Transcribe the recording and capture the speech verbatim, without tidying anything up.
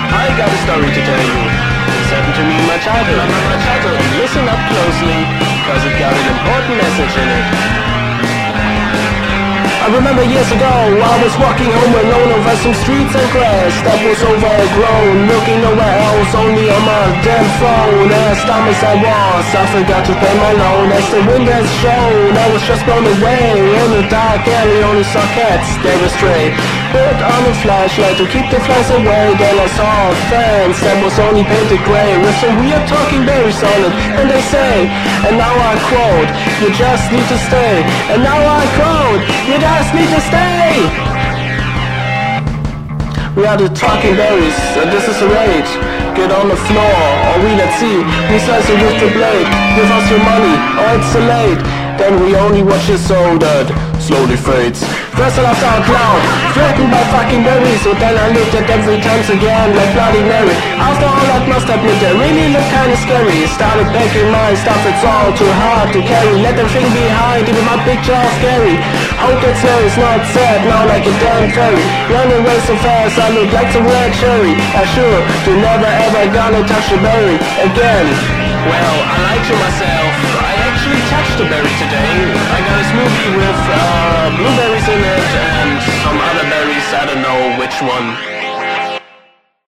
I got a story to tell you. It's happened to me in my childhood. My childhood. Listen up closely, cause it got an important message in it. I remember years ago, I was walking home alone over some streets and grass that was overgrown, looking nowhere else, only on my damn phone. As dumb as I was, I forgot to pay my loan. As the wind has shown, I was just blown away. In the dark alley, only saw cats, they were stray. Put on a flashlight to keep the flies away. Then I saw a fence that was only painted grey, with some weird talking berries on it. And they say, and now I quote, you just need to stay. And now I quote, you just need to stay. We are the talking berries, and this is a rage. Get on the floor, or we let's see. We slice it with the blade. Give us your money, or it's too late. Then we only watch it so that slowly fades. First I laughed out loud, threatened by fucking berries. So then I looked at them three times again like Bloody Mary. After all I must admit they really look kinda scary. Started packing my stuff, it's all too hard to carry. Let them think behind, even my picture of scary. Hope that snow is not sad, now like a damn fairy. Running away so fast, I look like some red cherry. I sure, you never ever gonna touch a berry again. Well, I lied to myself, I actually touched a berry today. I got a smoothie with uh, blueberries in it and some other berries, I don't know which one.